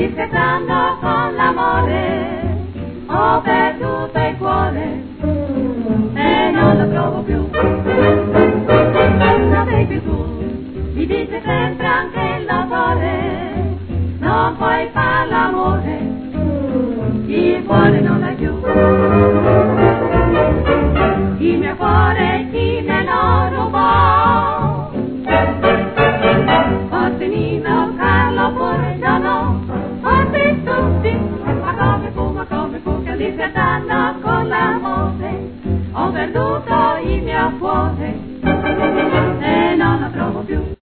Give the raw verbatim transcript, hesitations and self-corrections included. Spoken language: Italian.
Scherzando con l'amore ho perduto il cuore e non lo trovo più. Non sei più tu, mi dice sempre